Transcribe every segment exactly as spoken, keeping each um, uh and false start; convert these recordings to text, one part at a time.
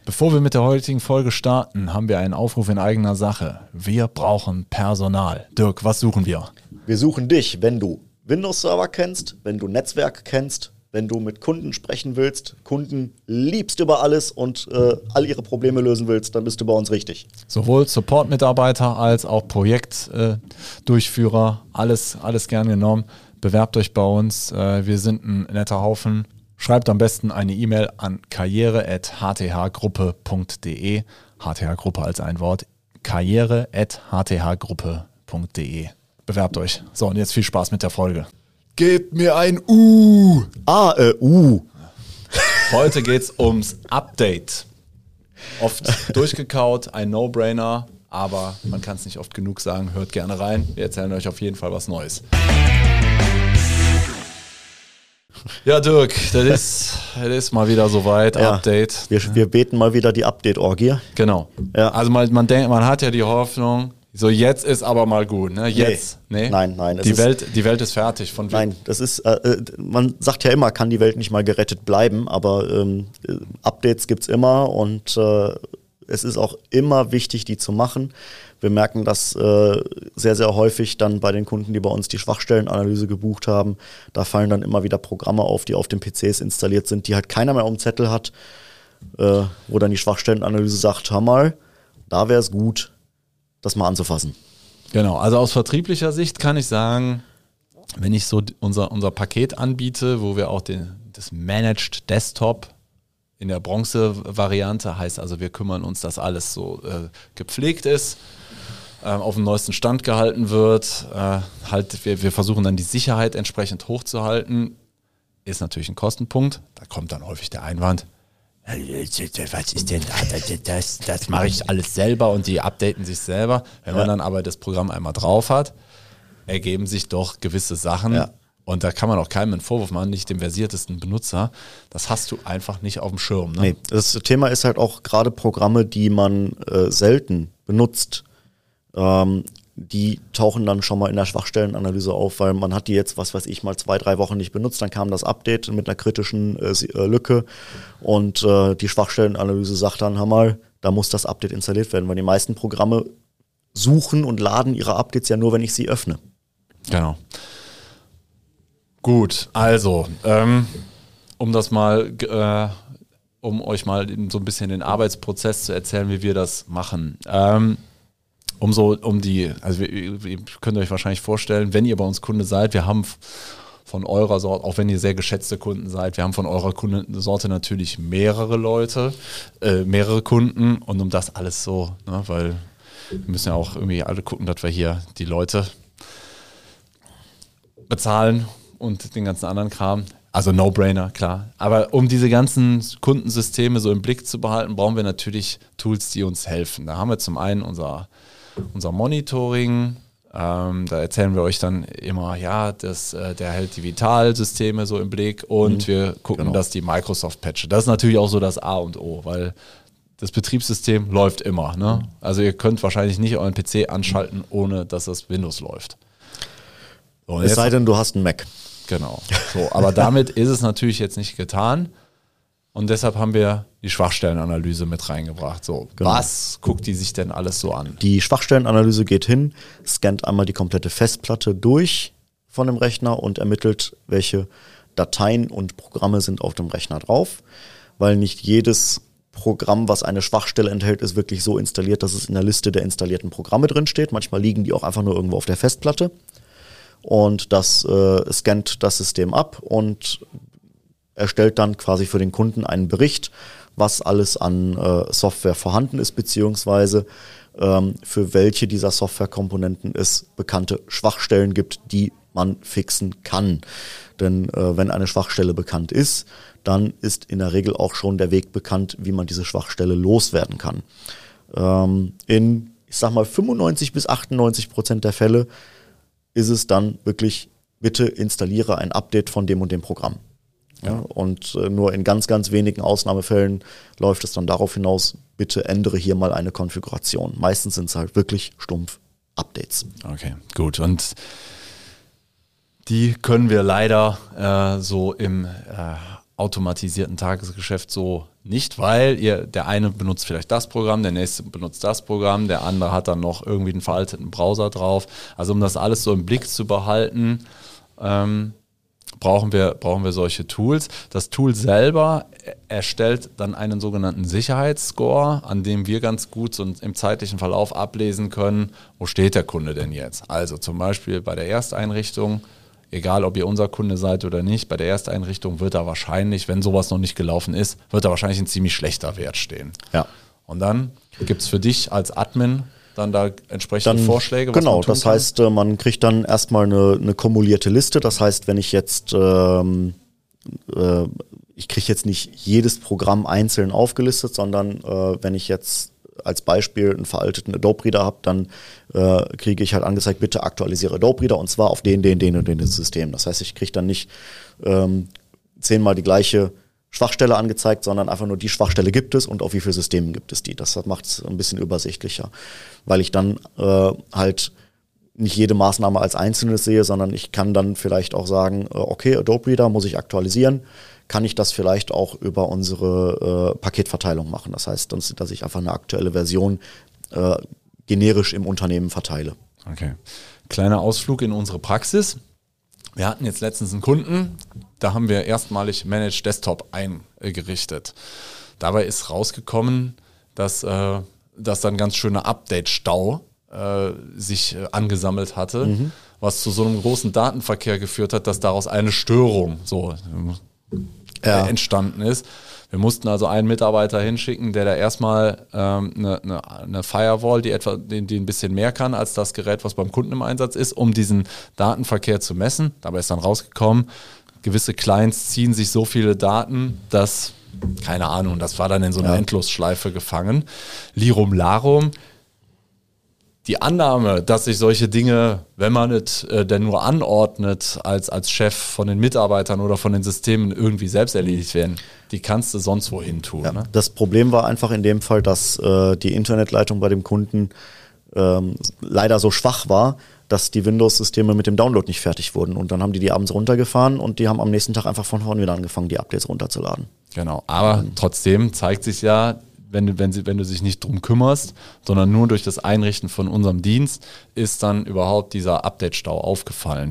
Bevor wir mit der heutigen Folge starten, haben wir einen Aufruf in eigener Sache. Wir brauchen Personal. Dirk, was suchen wir? Wir suchen dich, wenn du Windows-Server kennst, wenn du Netzwerk kennst, wenn du mit Kunden sprechen willst, Kunden liebst über alles und äh, all ihre Probleme lösen willst, dann bist du bei uns richtig. Sowohl Support-Mitarbeiter als auch Projektdurchführer, äh, alles, alles gern genommen. Bewerbt euch bei uns, äh, wir sind ein netter Haufen. Schreibt am besten eine E-Mail an karriere at h t h gruppe punkt d e. H T H-Gruppe als ein Wort. karriere at h t h gruppe punkt d e. Bewerbt euch. So, und jetzt viel Spaß mit der Folge. Gebt mir ein U. Ah, äh, U. Heute geht's ums Update. Oft durchgekaut, ein No-Brainer, aber man kann es nicht oft genug sagen. Hört gerne rein. Wir erzählen euch auf jeden Fall was Neues. Ja, Dirk, das ist, das ist mal wieder soweit, ja, Update. Wir, wir beten mal wieder die Update-Orgie. Genau. Ja. Also man, man denkt, man hat ja die Hoffnung, so jetzt ist aber mal gut, ne? Jetzt. Nee. Nee? Nein, nein. Die, ist, Welt, die Welt ist fertig. Von nein, das ist, äh, man sagt ja immer, kann die Welt nicht mal gerettet bleiben, aber ähm, Updates gibt's immer und äh, es ist auch immer wichtig, die zu machen. Wir merken das äh, sehr, sehr häufig dann bei den Kunden, die bei uns die Schwachstellenanalyse gebucht haben. Da fallen dann immer wieder Programme auf, die auf den P Cs installiert sind, die halt keiner mehr auf dem Zettel hat, äh, wo dann die Schwachstellenanalyse sagt, hör mal, da wäre es gut, das mal anzufassen. Genau, also aus vertrieblicher Sicht kann ich sagen, wenn ich so unser, unser Paket anbiete, wo wir auch den, das Managed Desktop in der Bronze-Variante, heißt also, wir kümmern uns, dass alles so äh, gepflegt ist, äh, auf dem neuesten Stand gehalten wird. Äh, halt, wir, wir versuchen dann die Sicherheit entsprechend hochzuhalten. Ist natürlich ein Kostenpunkt. Da kommt dann häufig der Einwand, was ist denn das? Das, das mache ich alles selber und die updaten sich selber. Wenn ja. man dann aber das Programm einmal drauf hat, ergeben sich doch gewisse Sachen. Ja. Und da kann man auch keinem einen Vorwurf machen, nicht dem versiertesten Benutzer. Das hast du einfach nicht auf dem Schirm. Ne? Nee, das Thema ist halt auch gerade Programme, die man äh, selten benutzt. Ähm, die tauchen dann schon mal in der Schwachstellenanalyse auf, weil man hat die jetzt, was weiß ich, mal zwei, drei Wochen nicht benutzt. Dann kam das Update mit einer kritischen äh, Lücke und äh, die Schwachstellenanalyse sagt dann, hör mal, da muss das Update installiert werden, weil die meisten Programme suchen und laden ihre Updates ja nur, wenn ich sie öffne. Genau. Gut, also, ähm, um das mal, äh, um euch mal so ein bisschen den Arbeitsprozess zu erzählen, wie wir das machen. Ähm, um so, um die, also ihr, ihr könnt euch wahrscheinlich vorstellen, wenn ihr bei uns Kunde seid, wir haben von eurer Sorte, auch wenn ihr sehr geschätzte Kunden seid, wir haben von eurer Kundensorte natürlich mehrere Leute, äh, mehrere Kunden und um das alles so, ne, weil wir müssen ja auch irgendwie alle gucken, dass wir hier die Leute bezahlen und den ganzen anderen Kram. Also No-Brainer, klar. Aber um diese ganzen Kundensysteme so im Blick zu behalten, brauchen wir natürlich Tools, die uns helfen. Da haben wir zum einen unser, unser Monitoring. Ähm, da erzählen wir euch dann immer, ja, das, äh, der hält die Vital-Systeme so im Blick und mhm, wir gucken, genau, dass die Microsoft-Patche. Das ist natürlich auch so das A und O, weil das Betriebssystem läuft immer. Ne? Also ihr könnt wahrscheinlich nicht euren P C anschalten, ohne dass das Windows läuft. So, es sei denn, du hast einen Mac. Genau. So, aber damit ist es natürlich jetzt nicht getan. Und deshalb haben wir die Schwachstellenanalyse mit reingebracht. So, genau. Was guckt die sich denn alles so an? Die Schwachstellenanalyse geht hin, scannt einmal die komplette Festplatte durch von dem Rechner und ermittelt, welche Dateien und Programme sind auf dem Rechner drauf. Weil nicht jedes Programm, was eine Schwachstelle enthält, ist wirklich so installiert, dass es in der Liste der installierten Programme drin steht. Manchmal liegen die auch einfach nur irgendwo auf der Festplatte. Und das äh, scannt das System ab und erstellt dann quasi für den Kunden einen Bericht, was alles an äh, Software vorhanden ist, beziehungsweise ähm, für welche dieser Softwarekomponenten es bekannte Schwachstellen gibt, die man fixen kann. Denn äh, wenn eine Schwachstelle bekannt ist, dann ist in der Regel auch schon der Weg bekannt, wie man diese Schwachstelle loswerden kann. Ähm, in, ich sag mal, fünfundneunzig bis achtundneunzig Prozent der Fälle ist es dann wirklich, bitte installiere ein Update von dem und dem Programm. Ja, und äh, nur in ganz, ganz wenigen Ausnahmefällen läuft es dann darauf hinaus, bitte ändere hier mal eine Konfiguration. Meistens sind es halt wirklich stumpf Updates. Okay, gut. Und die können wir leider äh, so im äh, automatisierten Tagesgeschäft so nicht, weil ihr, der eine benutzt vielleicht das Programm, der nächste benutzt das Programm, der andere hat dann noch irgendwie einen veralteten Browser drauf. Also um das alles so im Blick zu behalten, ähm, brauchen wir, brauchen wir solche Tools. Das Tool selber erstellt dann einen sogenannten Sicherheitsscore, an dem wir ganz gut so im zeitlichen Verlauf ablesen können, wo steht der Kunde denn jetzt. Also zum Beispiel bei der Ersteinrichtung, egal ob ihr unser Kunde seid oder nicht, bei der Ersteinrichtung wird da wahrscheinlich, wenn sowas noch nicht gelaufen ist, wird da wahrscheinlich ein ziemlich schlechter Wert stehen. Ja. Und dann gibt es für dich als Admin dann da entsprechende Dann, Vorschläge? Was genau, man tun das kann? heißt, äh, man kriegt dann erstmal eine, eine kumulierte Liste. Das heißt, wenn ich jetzt, ähm, äh, ich kriege jetzt nicht jedes Programm einzeln aufgelistet, sondern äh, wenn ich jetzt als Beispiel einen veralteten Adobe Reader habe, dann äh, kriege ich halt angezeigt, bitte aktualisiere Adobe Reader und zwar auf den, den, den und den System. Das heißt, ich kriege dann nicht ähm, zehnmal die gleiche Schwachstelle angezeigt, sondern einfach nur die Schwachstelle gibt es und auf wie vielen Systemen gibt es die. Das macht es ein bisschen übersichtlicher, weil ich dann äh, halt nicht jede Maßnahme als Einzelnes sehe, sondern ich kann dann vielleicht auch sagen, äh, okay, Adobe Reader muss ich aktualisieren, kann ich das vielleicht auch über unsere äh, Paketverteilung machen. Das heißt, dass, dass ich einfach eine aktuelle Version äh, generisch im Unternehmen verteile. Okay. Kleiner Ausflug in unsere Praxis. Wir hatten jetzt letztens einen Kunden, da haben wir erstmalig Managed Desktop eingerichtet. Dabei ist rausgekommen, dass, äh, dass dann ganz schöner Update-Stau äh, sich äh, angesammelt hatte, mhm. was zu so einem großen Datenverkehr geführt hat, dass daraus eine Störung so äh, ja. entstanden ist. Wir mussten also einen Mitarbeiter hinschicken, der da erstmal ähm, eine, eine, eine Firewall, die etwa die, die ein bisschen mehr kann als das Gerät, was beim Kunden im Einsatz ist, um diesen Datenverkehr zu messen. Dabei ist dann rausgekommen, gewisse Clients ziehen sich so viele Daten, dass, keine Ahnung, das war dann in so einer ja. Endlosschleife gefangen. Lirum Larum. Die Annahme, dass sich solche Dinge, wenn man es äh, denn nur anordnet, als, als Chef von den Mitarbeitern oder von den Systemen irgendwie selbst erledigt werden, die kannst du sonst wohin tun. Ja, ne? Das Problem war einfach in dem Fall, dass äh, die Internetleitung bei dem Kunden ähm, leider so schwach war, dass die Windows-Systeme mit dem Download nicht fertig wurden. Und dann haben die die abends runtergefahren und die haben am nächsten Tag einfach von vorne wieder angefangen, die Updates runterzuladen. Genau, aber mhm. trotzdem zeigt sich ja, wenn du, wenn, sie, wenn du dich nicht drum kümmerst, sondern nur durch das Einrichten von unserem Dienst, ist dann überhaupt dieser Update-Stau aufgefallen.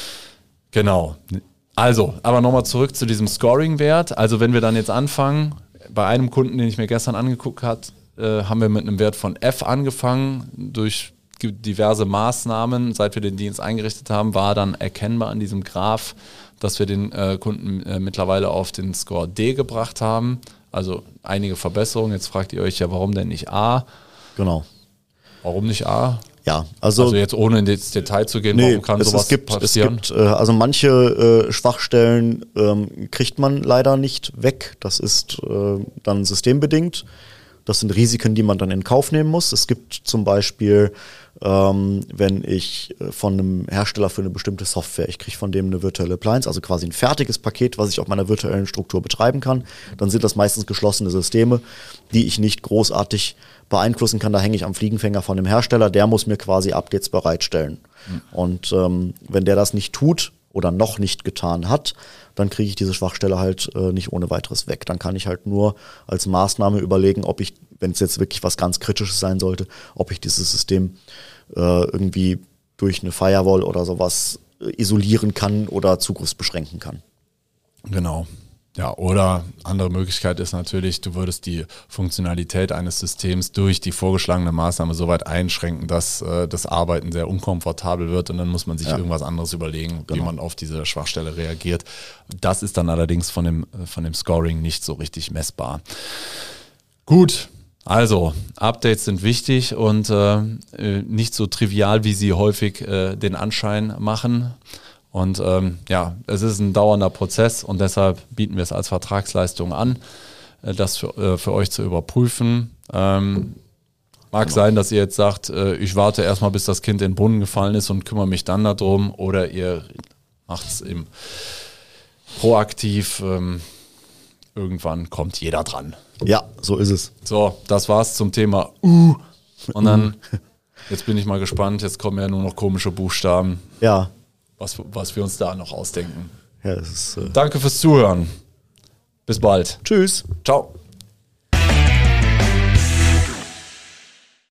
Genau. Also, aber nochmal zurück zu diesem Scoring-Wert. Also wenn wir dann jetzt anfangen, bei einem Kunden, den ich mir gestern angeguckt habe, äh, haben wir mit einem Wert von F angefangen. Durch diverse Maßnahmen, seit wir den Dienst eingerichtet haben, war dann erkennbar an diesem Graph, dass wir den äh, Kunden äh, mittlerweile auf den Score D gebracht haben. Also einige Verbesserungen. Jetzt fragt ihr euch ja, warum denn nicht A? Genau. Warum nicht A? Ja, also, also jetzt ohne ins Detail zu gehen, nee, warum kann es, sowas es gibt, passieren? Es gibt, äh, also manche äh, Schwachstellen ähm, kriegt man leider nicht weg. Das ist äh, dann systembedingt. Das sind Risiken, die man dann in Kauf nehmen muss. Es gibt zum Beispiel, ähm, wenn ich von einem Hersteller für eine bestimmte Software, ich kriege von dem eine virtuelle Appliance, also quasi ein fertiges Paket, was ich auf meiner virtuellen Struktur betreiben kann, dann sind das meistens geschlossene Systeme, die ich nicht großartig beeinflussen kann. Da hänge ich am Fliegenfänger von dem Hersteller, der muss mir quasi Updates bereitstellen. Mhm. Und ähm, wenn der das nicht tut oder noch nicht getan hat, dann kriege ich diese Schwachstelle halt äh, nicht ohne weiteres weg. Dann kann ich halt nur als Maßnahme überlegen, ob ich, wenn es jetzt wirklich was ganz Kritisches sein sollte, ob ich dieses System äh, irgendwie durch eine Firewall oder sowas äh, isolieren kann oder zugriffsbeschränken kann. Genau. Ja, oder andere Möglichkeit ist natürlich, du würdest die Funktionalität eines Systems durch die vorgeschlagene Maßnahme so weit einschränken, dass äh, das Arbeiten sehr unkomfortabel wird und dann muss man sich ja. irgendwas anderes überlegen, genau. wie man auf diese Schwachstelle reagiert. Das ist dann allerdings von dem, von dem Scoring nicht so richtig messbar. Gut, also Updates sind wichtig und äh, nicht so trivial, wie sie häufig äh, den Anschein machen. Und ähm, ja, es ist ein dauernder Prozess und deshalb bieten wir es als Vertragsleistung an, äh, das für, äh, für euch zu überprüfen. Ähm, mag genau. sein, dass ihr jetzt sagt, äh, ich warte erstmal, bis das Kind in den Brunnen gefallen ist und kümmere mich dann darum, oder ihr macht es eben proaktiv. Ähm, irgendwann kommt jeder dran. Ja, so ist es. So, das war's zum Thema Uh. Und dann, jetzt bin ich mal gespannt, jetzt kommen ja nur noch komische Buchstaben. Ja. Was, was wir uns da noch ausdenken. Ja, das ist, äh Danke fürs Zuhören. Bis bald. Tschüss. Ciao.